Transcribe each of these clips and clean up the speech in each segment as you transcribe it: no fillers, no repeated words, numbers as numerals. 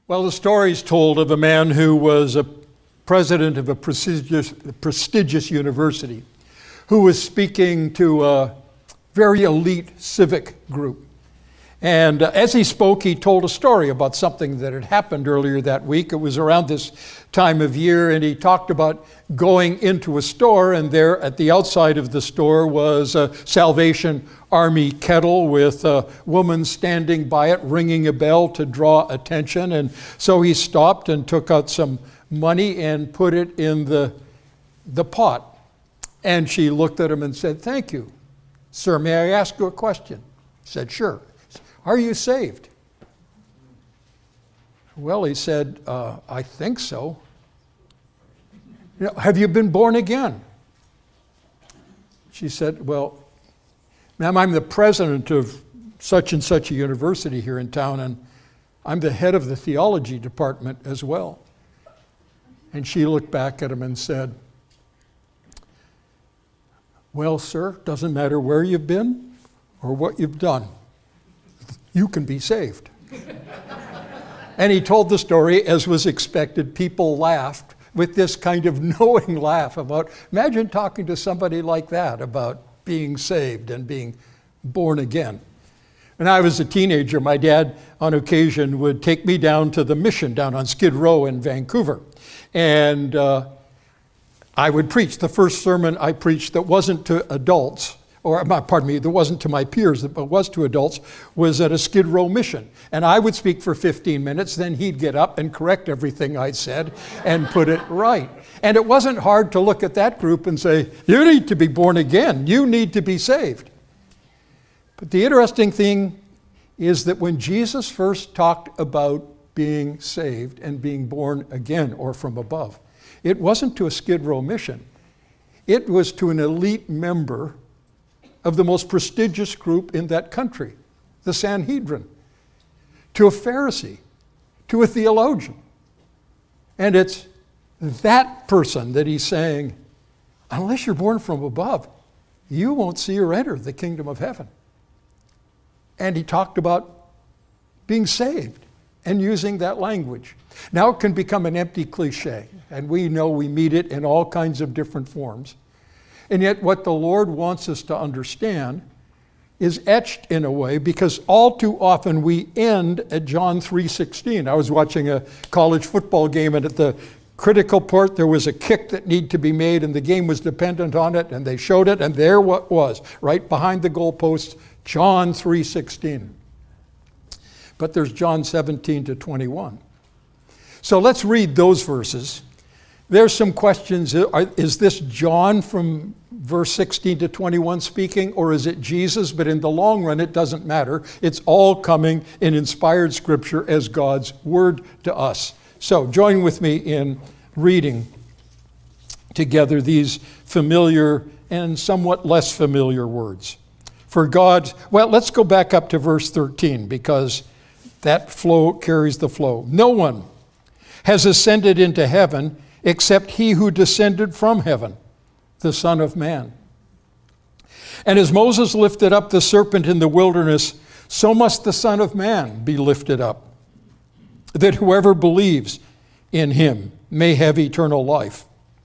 Well, the story is told of a man who was a president of a prestigious university who was speaking to a very elite civic group. And as he spoke, he told a story about something that had happened earlier that week. It was around this time of year, and he talked about going into a store, and there at the outside of the store was a Salvation Army kettle with a woman standing by it, ringing a bell to draw attention. And so he stopped and took out some money and put it in the pot. And she looked at him and said, "Thank you. Sir, may I ask you a question?" He said, "Sure." "Are you saved?" "Well," he said, "I think so." "Have you been born again?" She said, "Well, ma'am, I'm the president of such and such a university here in town, and I'm the head of the theology department as well." And she looked back at him and said, "Well, sir, doesn't matter where you've been or what you've done. You can be saved." And he told the story as was expected. People laughed with this kind of knowing laugh about, imagine talking to somebody like that about being saved and being born again. When I was a teenager, my dad on occasion would take me down to the mission down on Skid Row in Vancouver. And I would preach. The first sermon I preached that wasn't to adults, or pardon me, that wasn't to my peers, but was to adults, was at a Skid Row mission. And I would speak for 15 minutes, then he'd get up and correct everything I'd said and put it right. And it wasn't hard to look at that group and say, you need to be born again. You need to be saved. But the interesting thing is that when Jesus first talked about being saved and being born again or from above, it wasn't to a Skid Row mission. It was to an elite member of the most prestigious group in that country, the Sanhedrin, to a Pharisee, to a theologian. And it's that person that he's saying, unless you're born from above, you won't see or enter the kingdom of heaven. And he talked about being saved and using that language. Now it can become an empty cliche, and we know we meet it in all kinds of different forms. And yet what the Lord wants us to understand is etched in a way, because all too often we end at John 3:16. I was watching a college football game, and at the critical part there was a kick that needed to be made, and the game was dependent on it, and they showed it, and there what was, right behind the goalpost, John 3:16. But there's John 17 to 21. So let's read those verses. There's some questions. Is this John from verse 16 to 21 speaking, or is it Jesus? But in the long run, it doesn't matter. It's all coming in inspired scripture as God's word to us. So join with me in reading together these familiar and somewhat less familiar words. For God, well, let's go back up to verse 13, because that flow carries the flow. No one has ascended into heaven except he who descended from heaven, the Son of Man. And as Moses lifted up the serpent in the wilderness, so must the Son of Man be lifted up, that whoever believes in him may have eternal life.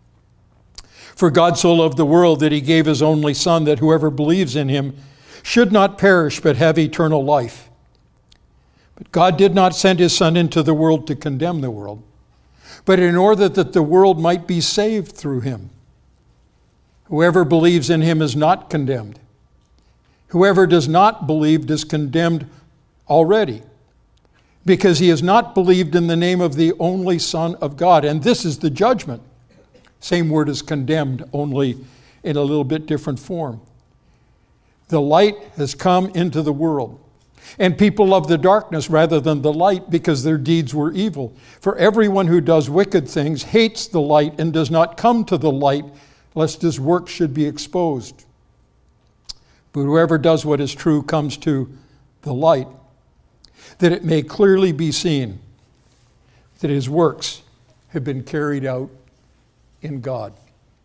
For God so loved the world that he gave his only Son, that whoever believes in him should not perish but have eternal life. But God did not send his Son into the world to condemn the world, but in order that the world might be saved through him. Whoever believes in him is not condemned. Whoever does not believe is condemned already, because he has not believed in the name of the only Son of God. And this is the judgment. Same word as condemned, only in a little bit different form. The light has come into the world, and people love the darkness rather than the light, because their deeds were evil. For everyone who does wicked things hates the light and does not come to the light, lest his work should be exposed. But whoever does what is true comes to the light, that it may clearly be seen that his works have been carried out in God.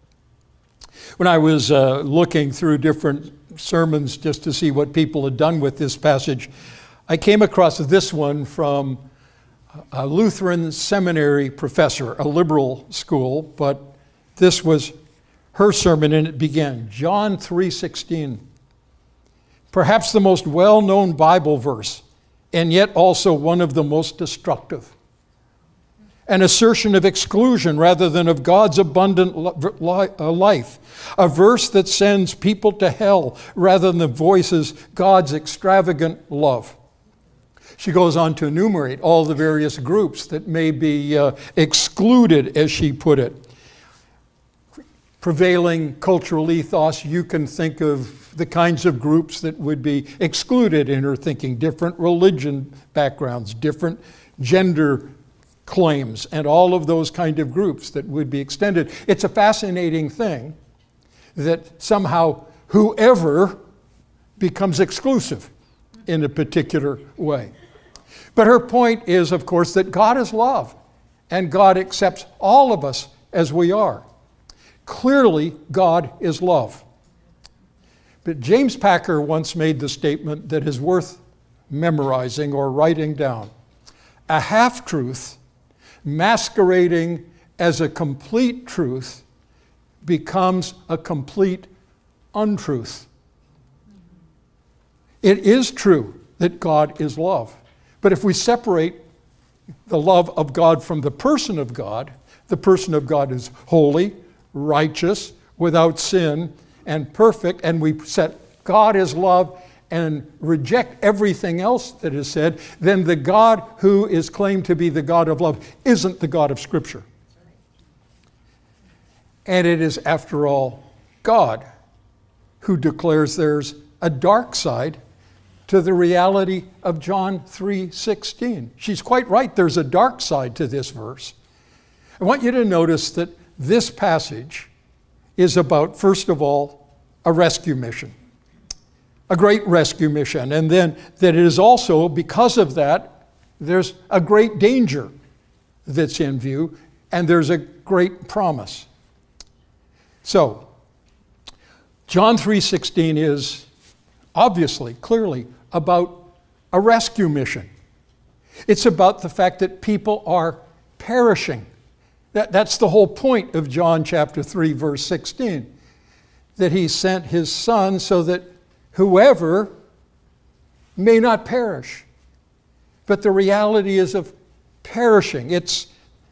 When I was looking through different sermons just to see what people had done with this passage, I came across this one from a Lutheran seminary professor, a liberal school, but this was her sermon, and it began, John 3:16. Perhaps the most well-known Bible verse, and yet also one of the most destructive. An assertion of exclusion rather than of God's abundant life. A verse that sends people to hell rather than voices God's extravagant love. She goes on to enumerate all the various groups that may be excluded, as she put it. Prevailing cultural ethos, you can think of the kinds of groups that would be excluded in her thinking. Different religion backgrounds, different gender claims, and all of those kind of groups that would be extended. It's a fascinating thing that somehow whoever becomes exclusive in a particular way. But her point is, of course, that God is love, and God accepts all of us as we are. Clearly, God is love. But James Packer once made the statement that is worth memorizing or writing down. A half-truth masquerading as a complete truth becomes a complete untruth. It is true that God is love. But if we separate the love of God from the person of God is holy, righteous, without sin, and perfect, and we set God as love and reject everything else that is said, then the God who is claimed to be the God of love isn't the God of Scripture. And it is, after all, God who declares there's a dark side to the reality of John 3:16. She's quite right, there's a dark side to this verse. I want you to notice that this passage is about, first of all, a rescue mission. A great rescue mission. And then that it is also, because of that, there's a great danger that's in view, and there's a great promise. So, John 3:16 is obviously, clearly, about a rescue mission. It's about the fact that people are perishing. That's the whole point of John chapter 3, verse 16. That he sent his son so that whoever may not perish. But the reality is of perishing. It's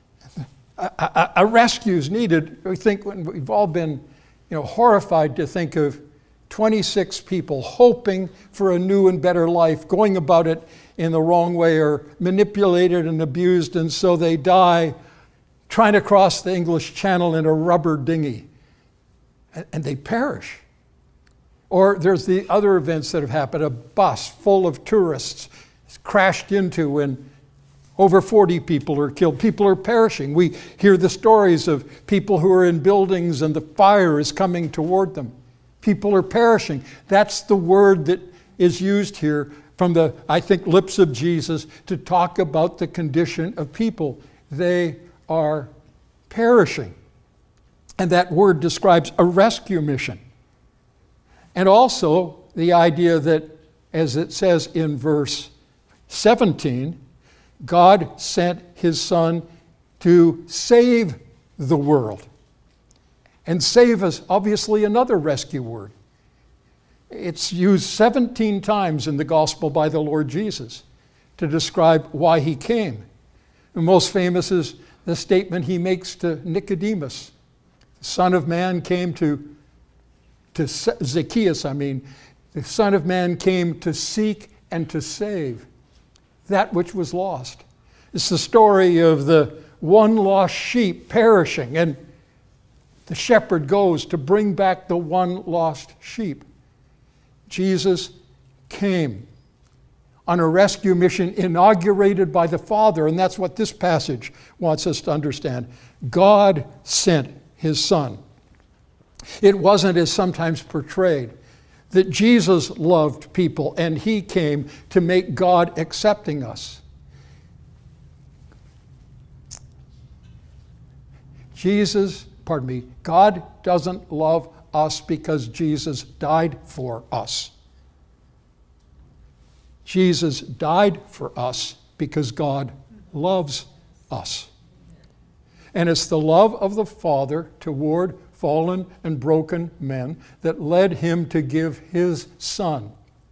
a rescue is needed. We think we've all been, horrified to think of 26 people hoping for a new and better life, going about it in the wrong way, or manipulated and abused, and so they die trying to cross the English Channel in a rubber dinghy, and they perish. Or there's the other events that have happened. A bus full of tourists is crashed into, and over 40 people are killed. People are perishing. We hear the stories of people who are in buildings and the fire is coming toward them. People are perishing. That's the word that is used here from the, I think, lips of Jesus to talk about the condition of people. They are perishing. And that word describes a rescue mission. And also the idea that, as it says in verse 17, God sent his son to save the world. And save is obviously another rescue word. It's used 17 times in the gospel by the Lord Jesus to describe why he came. The most famous is the statement he makes to Nicodemus. The Son of Man came to Zacchaeus, the Son of Man came to seek and to save that which was lost. It's the story of the one lost sheep perishing, and the shepherd goes to bring back the one lost sheep. Jesus came on a rescue mission inaugurated by the Father, and that's what this passage wants us to understand. God sent his Son. It wasn't, as sometimes portrayed, that Jesus loved people and he came to make God accepting us. God doesn't love us because Jesus died for us. Jesus died for us because God loves us. And it's the love of the Father toward fallen and broken men that led him to give his Son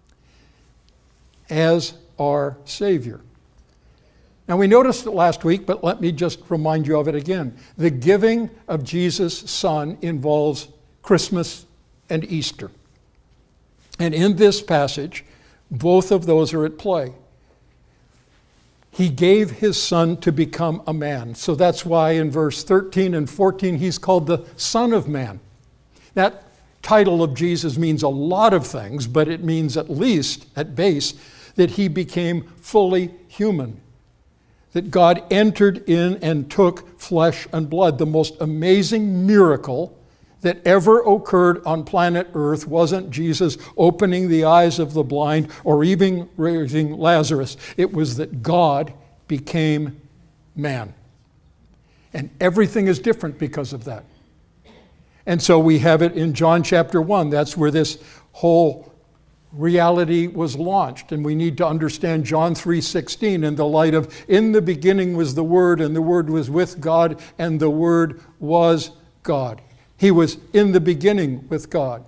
as our Savior. Now, we noticed it last week, but let me just remind you of it again. The giving of Jesus' Son involves Christmas and Easter. And in this passage, both of those are at play. He gave his Son to become a man. So that's why in verse 13 and 14, he's called the Son of Man. That title of Jesus means a lot of things, but it means at least, at base, that he became fully human. That God entered in and took flesh and blood. The most amazing miracle that ever occurred on planet Earth wasn't Jesus opening the eyes of the blind or even raising Lazarus. It was that God became man. And everything is different because of that. And so we have it in John chapter 1. That's where this whole reality was launched. And we need to understand John 3:16 in the light of, in the beginning was the Word, and the Word was with God, and the Word was God. He was in the beginning with God.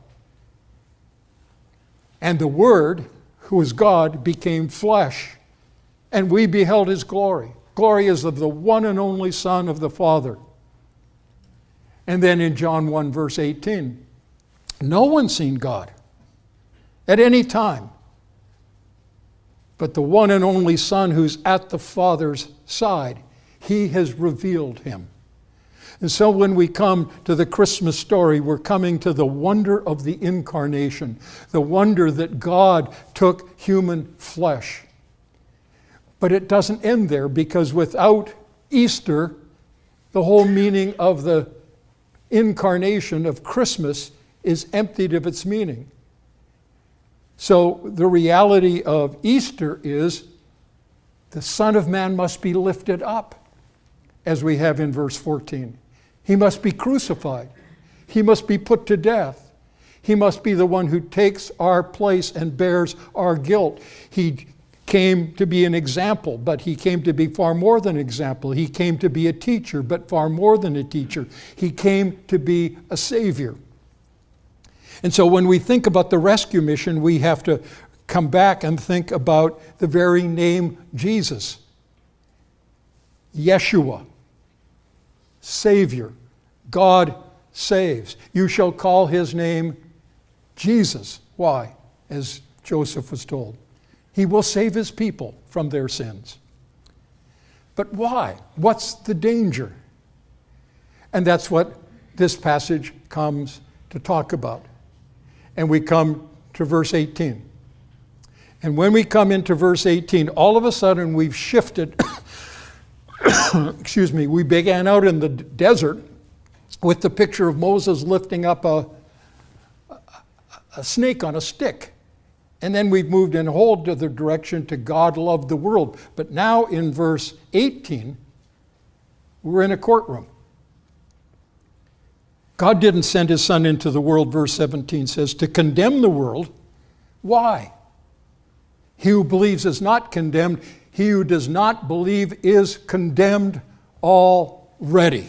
And the Word, who is God, became flesh, and we beheld his glory. Glory is of the one and only Son of the Father. And then in John 1 verse 18, no one's seen God at any time, but the one and only Son who's at the Father's side, he has revealed him. And so when we come to the Christmas story, we're coming to the wonder of the incarnation, the wonder that God took human flesh. But it doesn't end there, because without Easter, the whole meaning of the incarnation of Christmas is emptied of its meaning. So the reality of Easter is the Son of Man must be lifted up, as we have in verse 14. He must be crucified. He must be put to death. He must be the one who takes our place and bears our guilt. He came to be an example, but he came to be far more than an example. He came to be a teacher, but far more than a teacher. He came to be a Savior. And so when we think about the rescue mission, we have to come back and think about the very name Jesus. Yeshua, Savior. God saves. You shall call his name Jesus. Why? As Joseph was told. He will save his people from their sins. But why? What's the danger? And that's what this passage comes to talk about. And we come to verse 18. And when we come into verse 18, all of a sudden we've shifted. Excuse me. We began out in the desert with the picture of Moses lifting up a snake on a stick. And then we've moved in a whole other direction to God loved the world. But now in verse 18, we're in a courtroom. God didn't send his Son into the world, verse 17 says, to condemn the world. Why? He who believes is not condemned. He who does not believe is condemned already.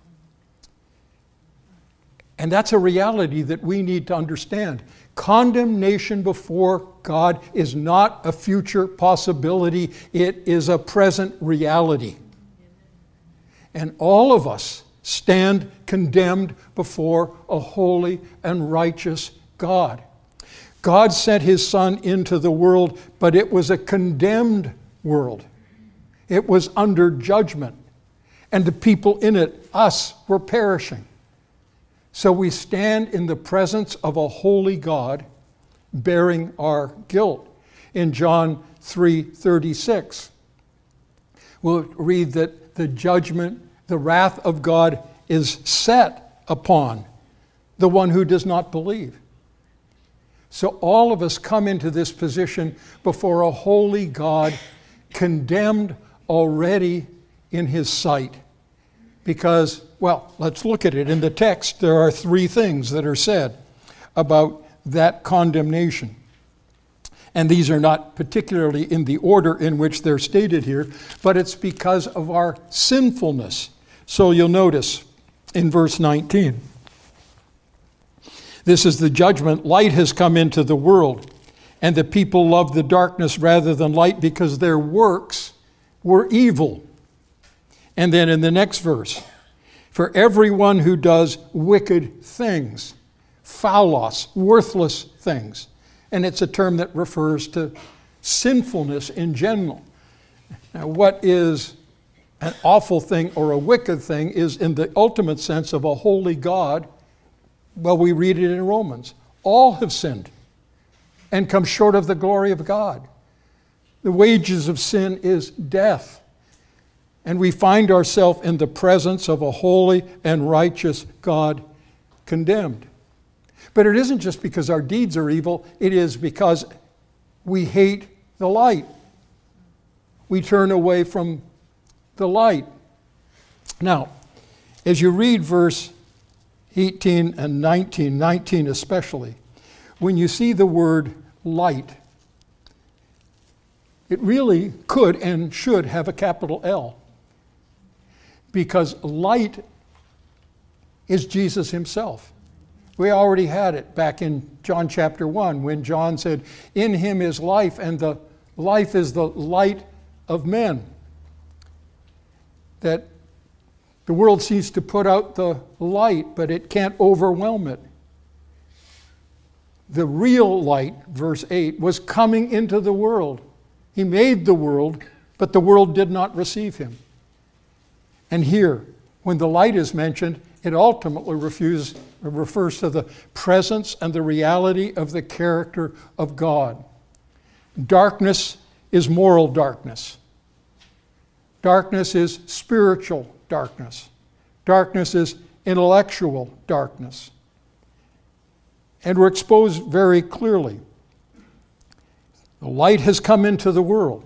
And that's a reality that we need to understand. Condemnation before God is not a future possibility. It is a present reality. And all of us stand condemned before a holy and righteous God. God sent his Son into the world, but it was a condemned world. It was under judgment. And the people in it, us, were perishing. So we stand in the presence of a holy God bearing our guilt. In John 3:36, we'll read that the judgment, the wrath of God is set upon the one who does not believe. So all of us come into this position before a holy God, condemned already in his sight. Because, well, let's look at it. In the text, there are three things that are said about that condemnation. And these are not particularly in the order in which they're stated here, but it's because of our sinfulness. So you'll notice in verse 19, this is the judgment. Light has come into the world, and the people loved the darkness rather than light because their works were evil. And then in the next verse, for everyone who does wicked things, phaulos, worthless things. And it's a term that refers to sinfulness in general. Now, what is an awful thing or a wicked thing is in the ultimate sense of a holy God. Well, we read it in Romans. All have sinned and come short of the glory of God. The wages of sin is death. And we find ourselves in the presence of a holy and righteous God condemned. But it isn't just because our deeds are evil, it is because we hate the light. We turn away from the light. Now, as you read verse 18 and 19 especially, when you see the word light, it really could and should have a capital L. Because light is Jesus himself. We already had it back in John chapter 1 when John said, in him is life, and the life is the light of men. That the world sees to put out the light, but it can't overwhelm it. The real light, verse 8, was coming into the world. He made the world, but the world did not receive him. And here, when the light is mentioned, it ultimately refers to the presence and the reality of the character of God. Darkness is moral darkness. Darkness is spiritual darkness. Darkness is intellectual darkness. And we're exposed very clearly. The light has come into the world.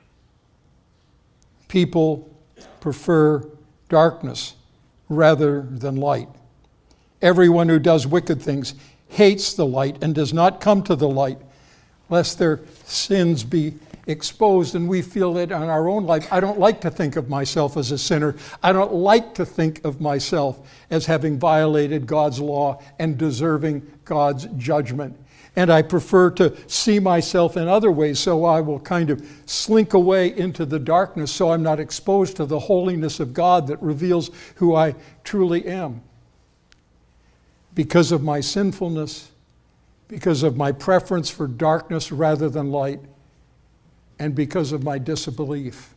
People prefer darkness rather than light. Everyone who does wicked things hates the light and does not come to the light, lest their sins be exposed. And we feel it in our own life. I don't like to think of myself as a sinner. I don't like to think of myself as having violated God's law and deserving God's judgment. And I prefer to see myself in other ways, so I will kind of slink away into the darkness so I'm not exposed to the holiness of God that reveals who I truly am. Because of my sinfulness, because of my preference for darkness rather than light, and because of my disbelief.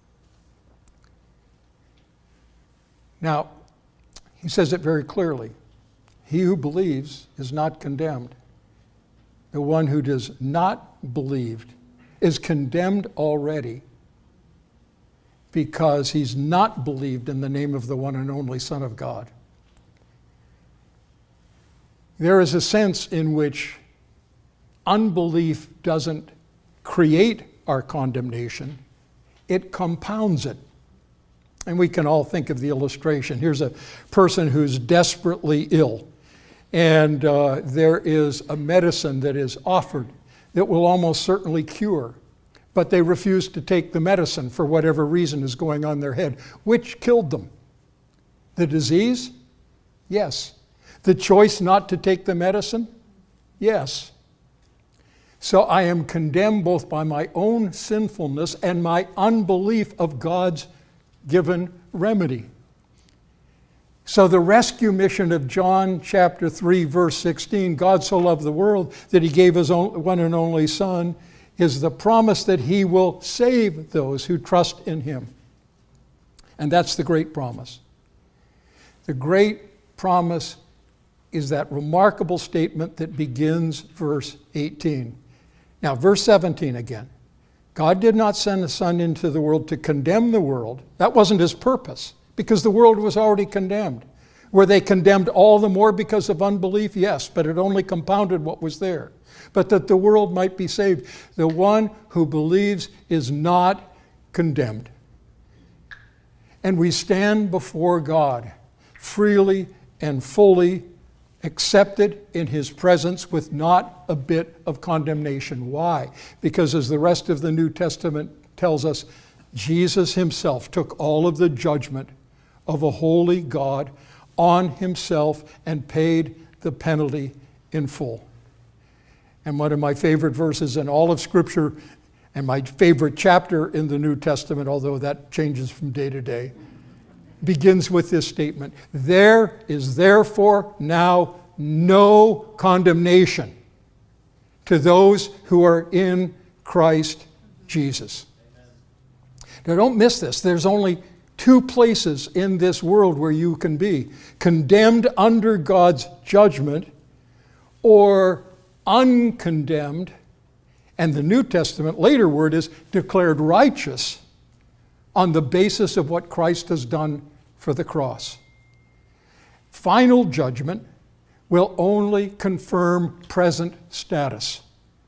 Now, he says it very clearly. He who believes is not condemned. The one who does not believe is condemned already because he's not believed in the name of the one and only Son of God. There is a sense in which unbelief doesn't create our condemnation, it compounds it. And we can all think of the illustration. Here's a person who's desperately ill. And there is a medicine that is offered that will almost certainly cure. But they refuse to take the medicine for whatever reason is going on in their head. Which killed them? The disease? Yes. The choice not to take the medicine? Yes. So I am condemned both by my own sinfulness and my unbelief of God's given remedy. So the rescue mission of John chapter 3, verse 16, God so loved the world that he gave his one and only Son, is the promise that he will save those who trust in him. And that's the great promise. The great promise is that remarkable statement that begins verse 18. Now, verse 17 again. God did not send the Son into the world to condemn the world. That wasn't his purpose, because the world was already condemned. Were they condemned all the more because of unbelief? Yes, but it only compounded what was there. But that the world might be saved. The one who believes is not condemned. And we stand before God freely and fully accepted in his presence with not a bit of condemnation. Why? Because as the rest of the New Testament tells us, Jesus himself took all of the judgment of a holy God on himself and paid the penalty in full. And one of my favorite verses in all of Scripture, and my favorite chapter in the New Testament, although that changes from day to day, begins with this statement: "There is therefore now no condemnation to those who are in Christ Jesus." Now don't miss this. There's only two places in this world where you can be: condemned under God's judgment or uncondemned. And the New Testament later word is declared righteous on the basis of what Christ has done for the cross. Final judgment will only confirm present status.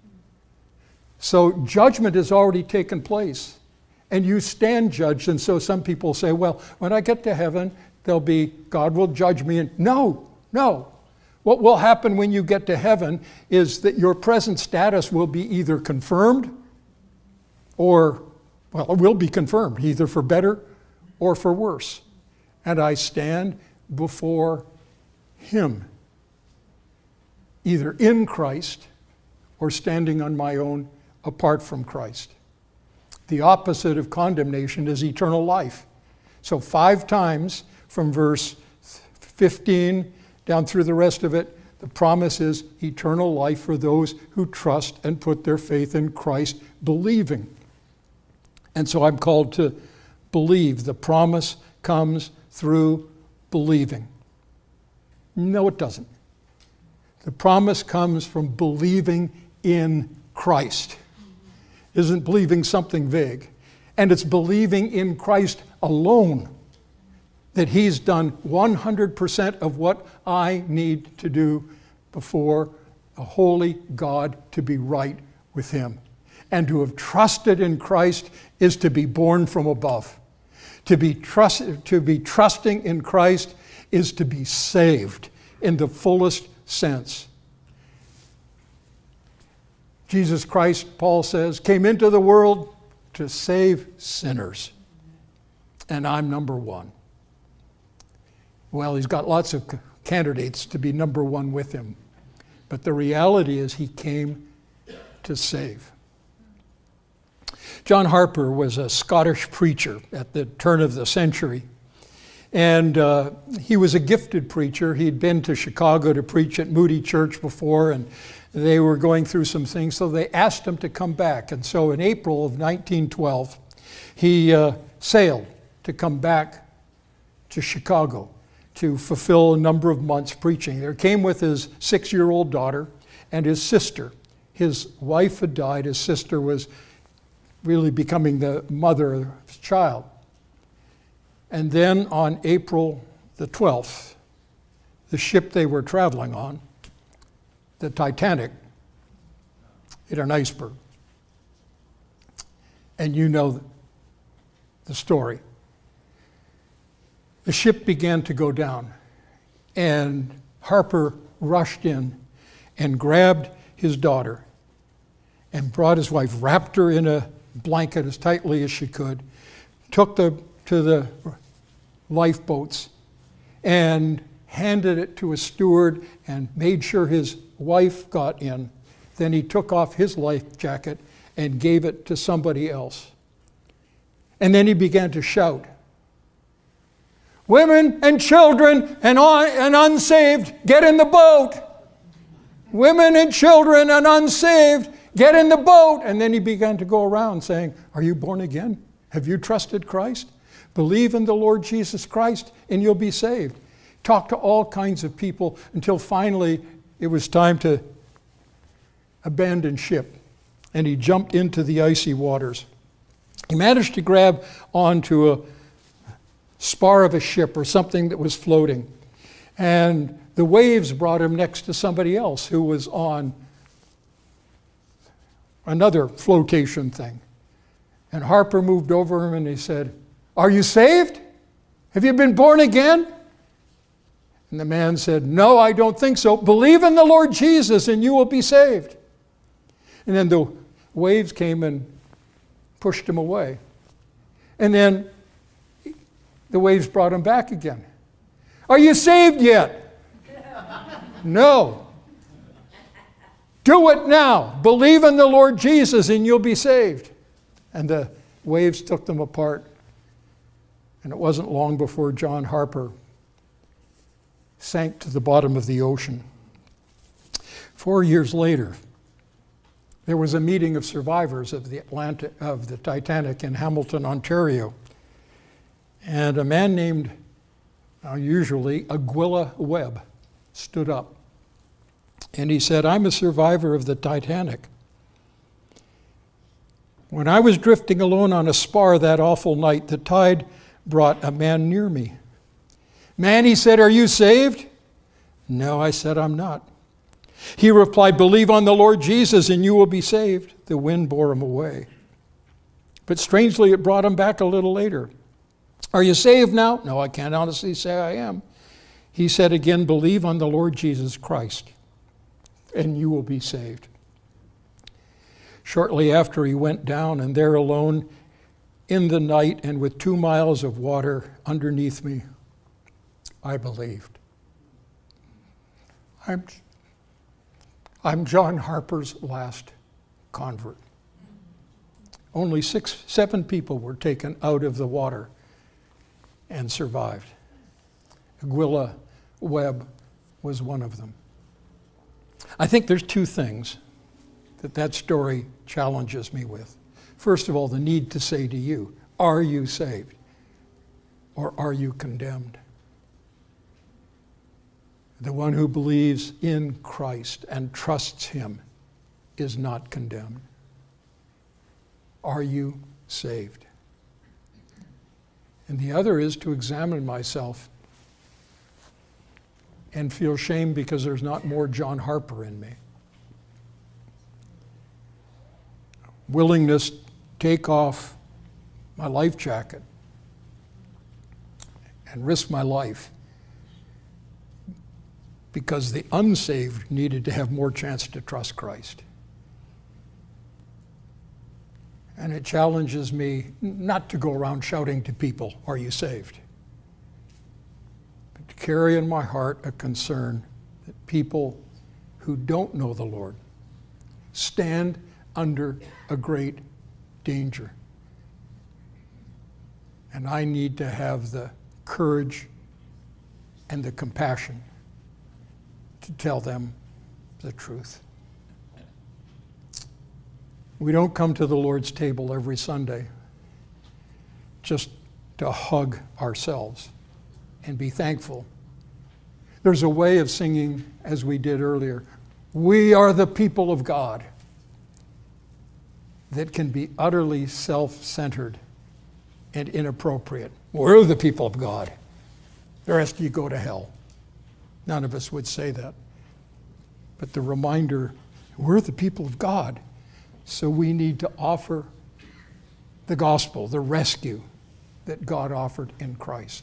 So judgment has already taken place, and you stand judged. And so some people say, well, when I get to heaven, God will judge me. And no. What will happen when you get to heaven is that your present status will be either confirmed or, well, it will be confirmed, either for better or for worse. And I stand before him, either in Christ or standing on my own apart from Christ. The opposite of condemnation is eternal life. So 5 times from verse 15 down through the rest of it, the promise is eternal life for those who trust and put their faith in Christ, believing. And so I'm called to believe. The promise comes through believing. No, it doesn't. The promise comes from believing in Christ. It isn't believing something vague. And it's believing in Christ alone, that he's done 100% of what I need to do before a holy God to be right with him. And to have trusted in Christ is to be born from above. To be trusting in Christ is to be saved in the fullest sense. Jesus Christ, Paul says, came into the world to save sinners. And I'm number one. Well, he's got lots of candidates to be number one with him. But the reality is he came to save. John Harper was a Scottish preacher at the turn of the century. And he was a gifted preacher. He'd been to Chicago to preach at Moody Church before, and they were going through some things, so they asked him to come back. And so in April of 1912, he sailed to come back to Chicago to fulfill a number of months preaching. There came with his 6-year-old daughter and his sister. His wife had died. His sister was really becoming the mother of his child. And then on April the 12th, the ship they were traveling on, the Titanic, hit an iceberg. And you know the story. The ship began to go down, and Harper rushed in and grabbed his daughter and brought his wife, wrapped her in a blanket as tightly as she could, took her to the lifeboats and handed it to a steward and made sure his wife got in. Then he took off his life jacket and gave it to somebody else. And then he began to shout, "Women and children and unsaved, get in the boat. Women and children and unsaved, get in the boat." And then he began to go around saying, "Are you born again? Have you trusted Christ? Believe in the Lord Jesus Christ and you'll be saved." Talk to all kinds of people until finally it was time to abandon ship. And he jumped into the icy waters. He managed to grab onto a spar of a ship or something that was floating. And the waves brought him next to somebody else who was on another flotation thing. And Harper moved over him and he said, "Are you saved? Have you been born again?" And the man said, "No, I don't think so. Believe in the Lord Jesus and you will be saved." And then the waves came and pushed him away. And then the waves brought him back again. "Are you saved yet?" "No." "Do it now. Believe in the Lord Jesus and you'll be saved." And the waves took them apart. And it wasn't long before John Harper sank to the bottom of the ocean. 4 years later, there was a meeting of survivors of the Titanic in Hamilton, Ontario. And a man named, usually, Aguila Webb stood up. And he said, "I'm a survivor of the Titanic. When I was drifting alone on a spar that awful night, the tide brought a man near me. 'Man,' he said, 'are you saved?' 'No,' I said, 'I'm not.' He replied, 'Believe on the Lord Jesus and you will be saved.' The wind bore him away. But strangely, it brought him back a little later. 'Are you saved now?' 'No, I can't honestly say I am.' He said again, 'Believe on the Lord Jesus Christ and you will be saved.' Shortly after, he went down, and there alone in the night and with 2 miles of water underneath me, I believed." I'm John Harper's last convert. Only 7 people were taken out of the water and survived. Aguila Webb was one of them. I think there's 2 things that story challenges me with. First of all, the need to say to you, are you saved or are you condemned? The one who believes in Christ and trusts him is not condemned. Are you saved? And the other is to examine myself and feel shame because there's not more John Harper in me. Willingness to take off my life jacket and risk my life because the unsaved needed to have more chance to trust Christ. And it challenges me not to go around shouting to people, "Are you saved?" but to carry in my heart a concern that people who don't know the Lord stand under a great danger. And I need to have the courage and the compassion to tell them the truth. We don't come to the Lord's table every Sunday just to hug ourselves and be thankful. There's a way of singing, as we did earlier, "We are the people of God," that can be utterly self-centered and inappropriate. We're the people of God. The rest of you go to hell. None of us would say that. But the reminder, we're the people of God, so we need to offer the gospel, the rescue that God offered in Christ.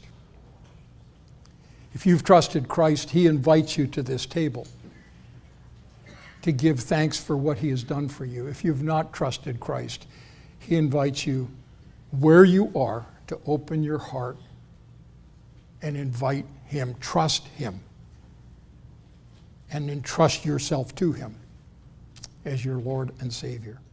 If you've trusted Christ, he invites you to this table to give thanks for what he has done for you. If you've not trusted Christ, he invites you where you are to open your heart and invite him, trust him, and entrust yourself to him as your Lord and Savior.